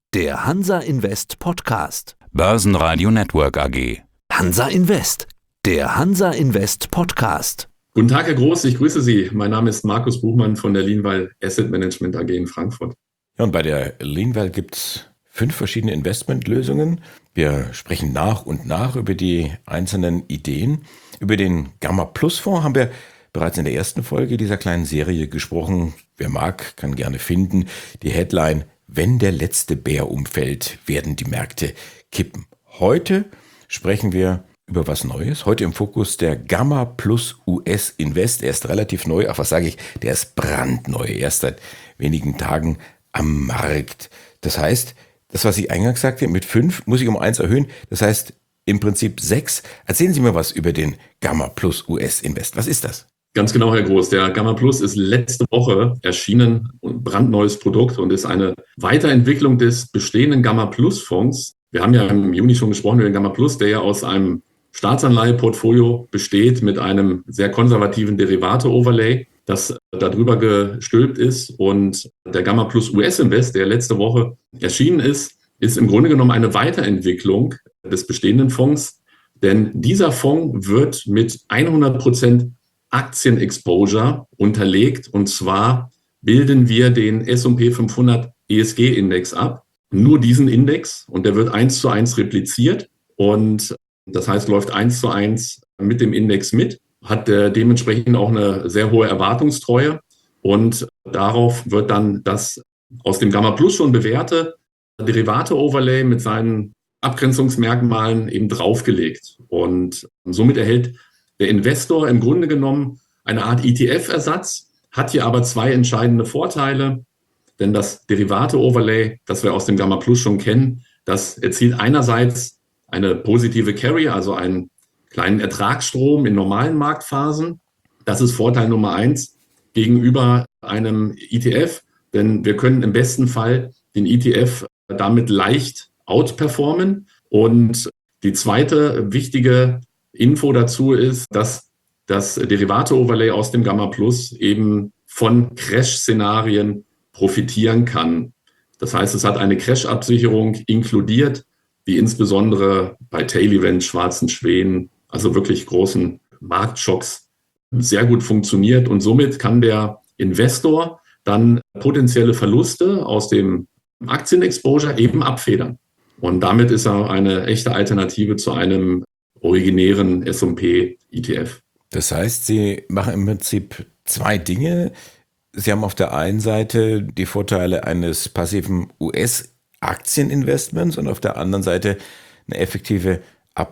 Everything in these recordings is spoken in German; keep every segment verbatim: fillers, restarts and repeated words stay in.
Der Hansa Invest Podcast. Börsenradio Network A G. Hansa Invest. Der Hansa Invest Podcast. Guten Tag, Herr Groß, ich grüße Sie. Mein Name ist Markus Buchmann von der Lienval Asset Management A G in Frankfurt. Ja, und bei der Lienval gibt es fünf verschiedene Investmentlösungen. Wir sprechen nach und nach über die einzelnen Ideen. Über den Gamma Plus Fonds haben wir bereits in der ersten Folge dieser kleinen Serie gesprochen. Wer mag, kann gerne finden. Die Headline: Wenn der letzte Bär umfällt, werden die Märkte kippen. Heute sprechen wir über was Neues. Heute im Fokus der Gamma Plus U S Invest. Er ist relativ neu, ach was sage ich, der ist brandneu. Erst seit wenigen Tagen am Markt. Das heißt, das, was ich eingangs sagte, mit fünf muss ich um eins erhöhen. Das heißt im Prinzip sechs. Erzählen Sie mir was über den Gamma Plus U S Invest. Was ist das? Ganz genau, Herr Groß. Der Gamma Plus ist letzte Woche erschienen, ein brandneues Produkt und ist eine Weiterentwicklung des bestehenden Gamma Plus Fonds. Wir haben ja im Juni schon gesprochen über den Gamma Plus, der ja aus einem Staatsanleiheportfolio besteht mit einem sehr konservativen Derivate-Overlay, das darüber gestülpt ist. Und der Gamma Plus U S Invest, der letzte Woche erschienen ist, ist im Grunde genommen eine Weiterentwicklung des bestehenden Fonds. Denn dieser Fonds wird mit hundert Prozent Aktienexposure unterlegt. Und zwar bilden wir den S und P fünfhundert E S G-Index ab. Nur diesen Index, und der wird eins zu eins repliziert. Und das heißt, läuft eins zu eins mit dem Index mit, hat äh, dementsprechend auch eine sehr hohe Erwartungstreue. Und darauf wird dann das aus dem Gamma Plus schon bewährte Derivate-Overlay mit seinen Abgrenzungsmerkmalen eben draufgelegt. Und somit erhält der Investor im Grunde genommen eine Art E T F-Ersatz, hat hier aber zwei entscheidende Vorteile. Denn das Derivate-Overlay, das wir aus dem Gamma Plus schon kennen, das erzielt einerseits eine positive Carry, also einen kleinen Ertragsstrom in normalen Marktphasen. Das ist Vorteil Nummer eins gegenüber einem E T F, denn wir können im besten Fall den E T F damit leicht outperformen. Und die zweite wichtige Info dazu ist, dass das Derivate-Overlay aus dem Gamma Plus eben von Crash-Szenarien profitieren kann. Das heißt, es hat eine Crash-Absicherung inkludiert, die insbesondere bei Tail-Events, schwarzen Schwänen, also wirklich großen Marktschocks, sehr gut funktioniert. Und somit kann der Investor dann potenzielle Verluste aus dem Aktienexposure eben abfedern. Und damit ist er eine echte Alternative zu einem originären S und P E T F. Das heißt, Sie machen im Prinzip zwei Dinge. Sie haben auf der einen Seite die Vorteile eines passiven U S-Aktieninvestments und auf der anderen Seite eine effektive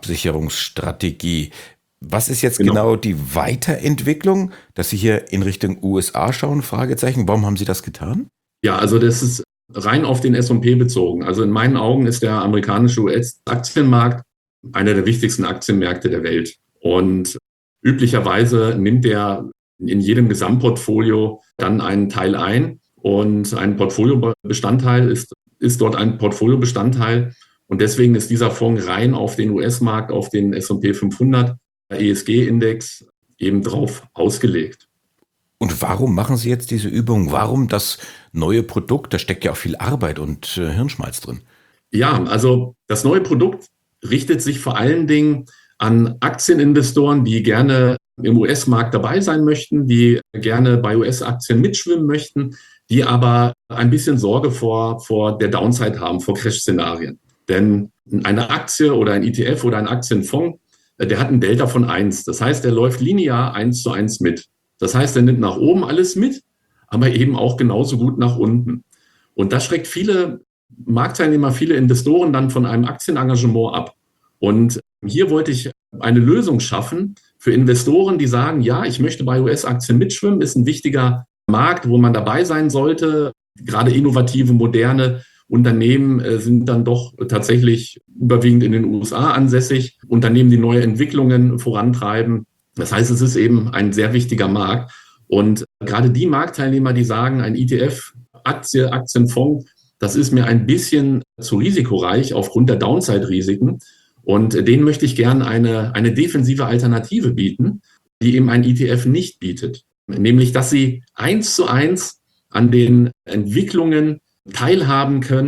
Absicherungsstrategie. Was ist jetzt genau, genau die Weiterentwicklung, dass Sie hier in Richtung U S A schauen? Fragezeichen. Warum haben Sie das getan? Ja, also das ist rein auf den S und P bezogen. Also in meinen Augen ist der amerikanische U S-Aktienmarkt einer der wichtigsten Aktienmärkte der Welt. Und üblicherweise nimmt er in jedem Gesamtportfolio dann einen Teil ein. Und ein Portfoliobestandteil ist, ist dort ein Portfoliobestandteil. Und deswegen ist dieser Fonds rein auf den U S-Markt, auf den S und P fünfhundert E S G-Index eben drauf ausgelegt. Und warum machen Sie jetzt diese Übung? Warum das neue Produkt? Da steckt ja auch viel Arbeit und äh, Hirnschmalz drin. Ja, also das neue Produkt richtet sich vor allen Dingen an Aktieninvestoren, die gerne im U S-Markt dabei sein möchten, die gerne bei U S-Aktien mitschwimmen möchten, die aber ein bisschen Sorge vor, vor der Downside haben, vor Crash-Szenarien. Denn eine Aktie oder ein E T F oder ein Aktienfonds, der hat ein Delta von eins. Das heißt, der läuft linear eins zu eins mit. Das heißt, er nimmt nach oben alles mit, aber eben auch genauso gut nach unten. Und das schreckt viele Marktteilnehmer, viele Investoren dann von einem Aktienengagement ab. Und hier wollte ich eine Lösung schaffen für Investoren, die sagen, ja, ich möchte bei U S-Aktien mitschwimmen, ist ein wichtiger Markt, wo man dabei sein sollte. Gerade innovative, moderne Unternehmen äh, sind dann doch tatsächlich überwiegend in den U S A ansässig. Unternehmen, die neue Entwicklungen vorantreiben. Das heißt, es ist eben ein sehr wichtiger Markt. Und gerade die Marktteilnehmer, die sagen, ein E T F, Aktie, Aktienfonds, das ist mir ein bisschen zu risikoreich aufgrund der Downside-Risiken. Und denen möchte ich gerne eine, eine defensive Alternative bieten, die eben ein E T F nicht bietet. Nämlich, dass sie eins zu eins an den Entwicklungen teilhaben können,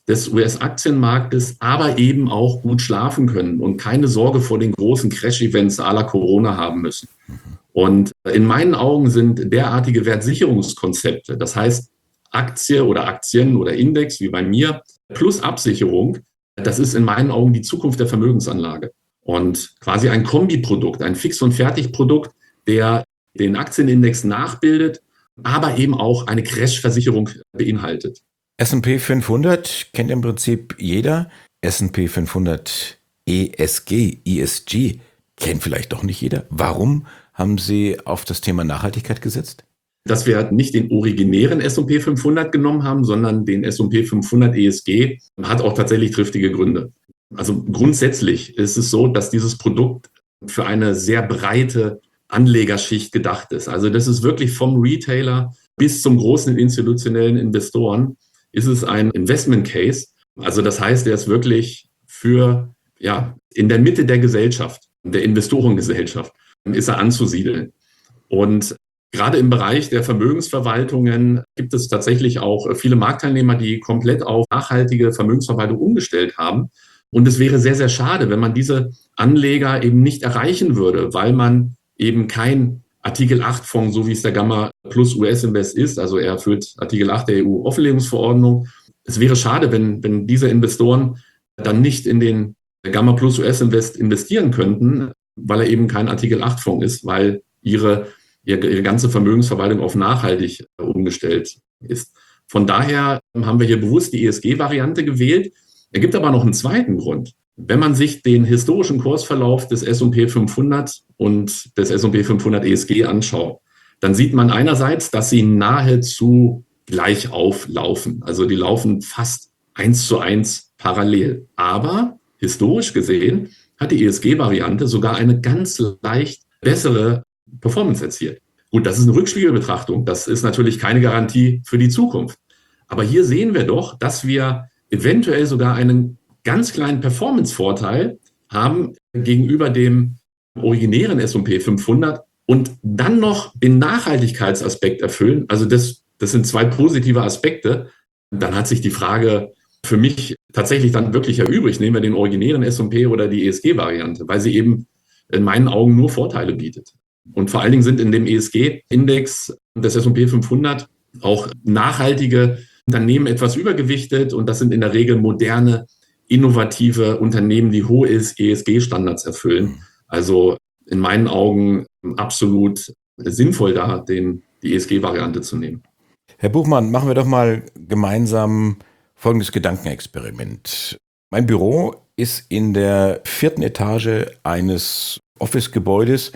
des U S-Aktienmarktes, aber eben auch gut schlafen können und keine Sorge vor den großen Crash-Events à la Corona haben müssen. Und in meinen Augen sind derartige Wertsicherungskonzepte, das heißt Aktie oder Aktien oder Index wie bei mir plus Absicherung, das ist in meinen Augen die Zukunft der Vermögensanlage. Und quasi ein Kombiprodukt, ein Fix- und Fertigprodukt, der den Aktienindex nachbildet, aber eben auch eine Crash-Versicherung beinhaltet. S und P fünfhundert kennt im Prinzip jeder. S und P fünfhundert E S G, E S G kennt vielleicht doch nicht jeder. Warum haben Sie auf das Thema Nachhaltigkeit gesetzt? Dass wir nicht den originären S und P fünfhundert genommen haben, sondern den S und P fünfhundert E S G, hat auch tatsächlich triftige Gründe. Also grundsätzlich ist es so, dass dieses Produkt für eine sehr breite Anlegerschicht gedacht ist. Also das ist wirklich vom Retailer bis zum großen institutionellen Investoren ist es ein Investment Case. Also das heißt, er ist wirklich für, ja, in der Mitte der Gesellschaft, der Investorengesellschaft, ist er anzusiedeln. Und gerade im Bereich der Vermögensverwaltungen gibt es tatsächlich auch viele Marktteilnehmer, die komplett auf nachhaltige Vermögensverwaltung umgestellt haben. Und es wäre sehr, sehr schade, wenn man diese Anleger eben nicht erreichen würde, weil man eben kein Artikel acht Fonds, so wie es der Gamma Plus U S Invest ist, also er erfüllt Artikel acht der E U-Offenlegungsverordnung. Es wäre schade, wenn, wenn diese Investoren dann nicht in den Gamma Plus U S Invest investieren könnten, weil er eben kein Artikel acht Fonds ist, weil ihre, ihre, ihre ganze Vermögensverwaltung auf nachhaltig umgestellt ist. Von daher haben wir hier bewusst die E S G-Variante gewählt. Es gibt aber noch einen zweiten Grund. Wenn man sich den historischen Kursverlauf des S und P fünfhundert und des S und P fünfhundert E S G anschaut, dann sieht man einerseits, dass sie nahezu gleich auflaufen. Also die laufen fast eins zu eins parallel. Aber historisch gesehen hat die E S G-Variante sogar eine ganz leicht bessere Performance erzielt. Gut, das ist eine Rückspiegelbetrachtung. Das ist natürlich keine Garantie für die Zukunft. Aber hier sehen wir doch, dass wir eventuell sogar einen ganz kleinen Performance-Vorteil haben gegenüber dem originären S und P fünfhundert und dann noch den Nachhaltigkeitsaspekt erfüllen. Also das, das sind zwei positive Aspekte. Dann hat sich die Frage für mich tatsächlich dann wirklich erübrigt, nehmen wir den originären S und P oder die E S G-Variante, weil sie eben in meinen Augen nur Vorteile bietet. Und vor allen Dingen sind in dem E S G-Index des S und P fünfhundert auch nachhaltige Unternehmen etwas übergewichtet und das sind in der Regel moderne, innovative Unternehmen, die hohe E S G-Standards erfüllen. Also in meinen Augen absolut sinnvoll da, den, die E S G-Variante zu nehmen. Herr Buchmann, machen wir doch mal gemeinsam folgendes Gedankenexperiment. Mein Büro ist in der vierten Etage eines Office-Gebäudes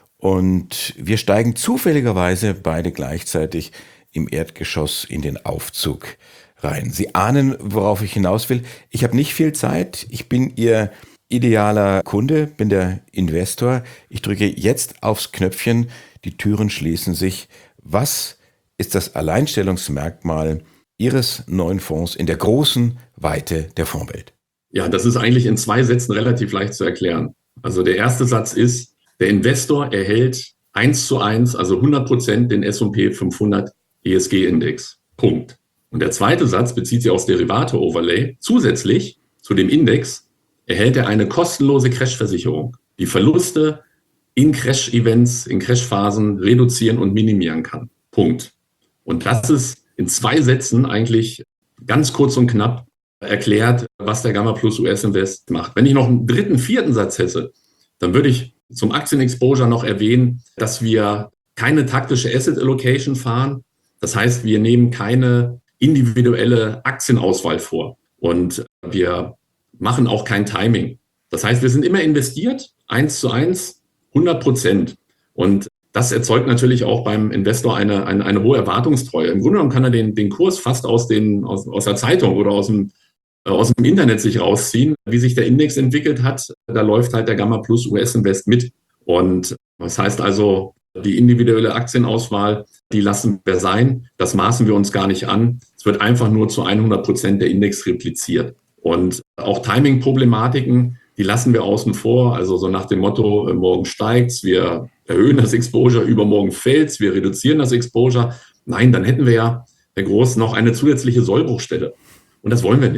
und wir steigen zufälligerweise beide gleichzeitig im Erdgeschoss in den Aufzug rein. Sie ahnen, worauf ich hinaus will. Ich habe nicht viel Zeit. Ich bin Ihr idealer Kunde, bin der Investor. Ich drücke jetzt aufs Knöpfchen. Die Türen schließen sich. Was ist das Alleinstellungsmerkmal Ihres neuen Fonds in der großen Weite der Fondswelt? Ja, das ist eigentlich in zwei Sätzen relativ leicht zu erklären. Also der erste Satz ist, der Investor erhält eins zu eins, also hundert Prozent den S und P fünfhundert E S G-Index. Punkt. Und der zweite Satz bezieht sich aufs Derivate-Overlay. Zusätzlich zu dem Index erhält er eine kostenlose Crash-Versicherung, die Verluste in Crash-Events, in Crash-Phasen reduzieren und minimieren kann. Punkt. Und das ist in zwei Sätzen eigentlich ganz kurz und knapp erklärt, was der Gamma Plus U S Invest macht. Wenn ich noch einen dritten, vierten Satz hätte, dann würde ich zum Aktienexposure noch erwähnen, dass wir keine taktische Asset Allocation fahren. Das heißt, wir nehmen keine individuelle Aktienauswahl vor und wir machen auch kein Timing. Das heißt, wir sind immer investiert, eins zu eins, hundert Prozent. Und das erzeugt natürlich auch beim Investor eine, eine, eine hohe Erwartungstreue. Im Grunde genommen kann er den, den Kurs fast aus, den, aus, aus der Zeitung oder aus dem, äh, aus dem Internet sich rausziehen. Wie sich der Index entwickelt hat, da läuft halt der Gamma Plus U S Invest mit. Und das heißt also, die individuelle Aktienauswahl, die lassen wir sein. Das maßen wir uns gar nicht an. Es wird einfach nur zu hundert Prozent der Index repliziert. Und auch Timing-Problematiken, die lassen wir außen vor. Also so nach dem Motto, morgen steigt's, wir erhöhen das Exposure, übermorgen fällt's, wir reduzieren das Exposure. Nein, dann hätten wir ja, Herr Groß, noch eine zusätzliche Sollbruchstelle. Und das wollen wir nicht.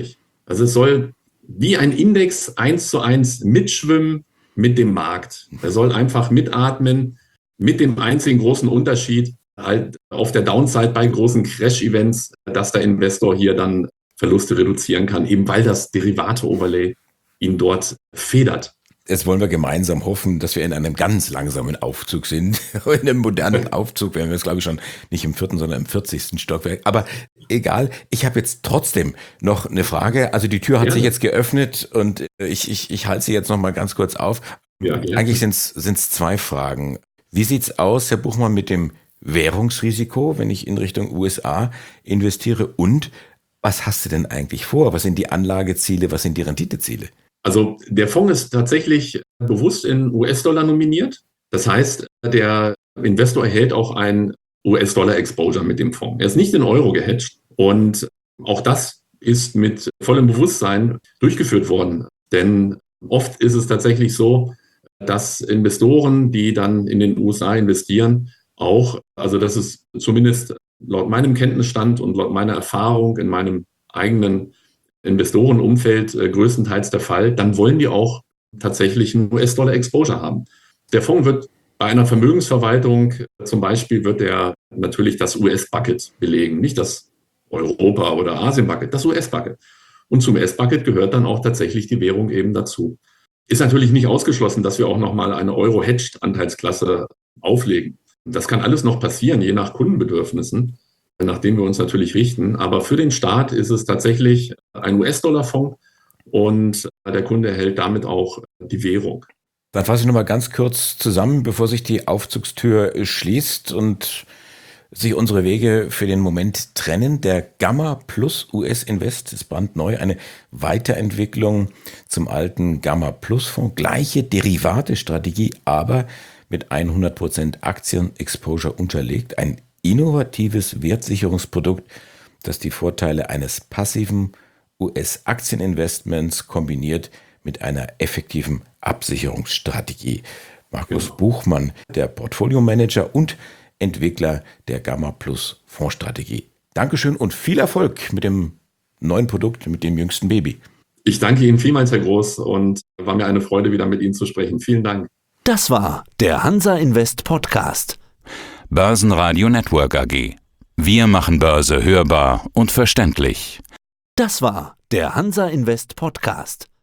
Also es soll wie ein Index eins zu eins mitschwimmen mit dem Markt. Er soll einfach mitatmen mit dem einzigen großen Unterschied halt auf der Downside bei großen Crash-Events, dass der Investor hier dann Verluste reduzieren kann, eben weil das Derivate-Overlay ihn dort federt. Jetzt wollen wir gemeinsam hoffen, dass wir in einem ganz langsamen Aufzug sind. In einem modernen Aufzug wären wir jetzt, glaube ich, schon nicht im vierten, sondern im vierzigsten Stockwerk. Aber egal, ich habe jetzt trotzdem noch eine Frage. Also die Tür hat ja. sich jetzt geöffnet und ich, ich, ich halte sie jetzt noch mal ganz kurz auf. Ja, ja. Eigentlich sind es zwei Fragen. Wie sieht's aus, Herr Buchmann, mit dem Währungsrisiko, wenn ich in Richtung U S A investiere? Und was hast du denn eigentlich vor? Was sind die Anlageziele? Was sind die Renditeziele? Also der Fonds ist tatsächlich bewusst in U S-Dollar nominiert. Das heißt, der Investor erhält auch ein U S-Dollar-Exposure mit dem Fonds. Er ist nicht in Euro gehatcht und auch das ist mit vollem Bewusstsein durchgeführt worden. Denn oft ist es tatsächlich so, dass Investoren, die dann in den U S A investieren, auch, also das ist zumindest laut meinem Kenntnisstand und laut meiner Erfahrung in meinem eigenen Investorenumfeld äh, größtenteils der Fall, dann wollen die auch tatsächlich einen U S-Dollar-Exposure haben. Der Fonds wird bei einer Vermögensverwaltung zum Beispiel wird er natürlich das U S-Bucket belegen, nicht das Europa- oder Asien-Bucket, das U S-Bucket. Und zum U S-Bucket gehört dann auch tatsächlich die Währung eben dazu. Ist natürlich nicht ausgeschlossen, dass wir auch nochmal eine Euro-Hedged-Anteilsklasse auflegen. Das kann alles noch passieren, je nach Kundenbedürfnissen, nach denen wir uns natürlich richten. Aber für den Staat ist es tatsächlich ein U S-Dollar-Fonds und der Kunde erhält damit auch die Währung. Dann fasse ich nochmal ganz kurz zusammen, bevor sich die Aufzugstür schließt und sich unsere Wege für den Moment trennen. Der Gamma Plus U S Invest ist brandneu, eine Weiterentwicklung zum alten Gamma Plus Fonds. Gleiche Derivate-Strategie, aber mit hundert Prozent Aktien-Exposure unterlegt. Ein innovatives Wertsicherungsprodukt, das die Vorteile eines passiven U S-Aktieninvestments kombiniert mit einer effektiven Absicherungsstrategie. Markus genau. Buchmann, der Portfolio-Manager und Entwickler der Gamma Plus Fondsstrategie. Dankeschön und viel Erfolg mit dem neuen Produkt, mit dem jüngsten Baby. Ich danke Ihnen vielmals, Herr Groß, und war mir eine Freude, wieder mit Ihnen zu sprechen. Vielen Dank. Das war der Hansa Invest Podcast. Börsenradio Network A G. Wir machen Börse hörbar und verständlich. Das war der Hansa Invest Podcast.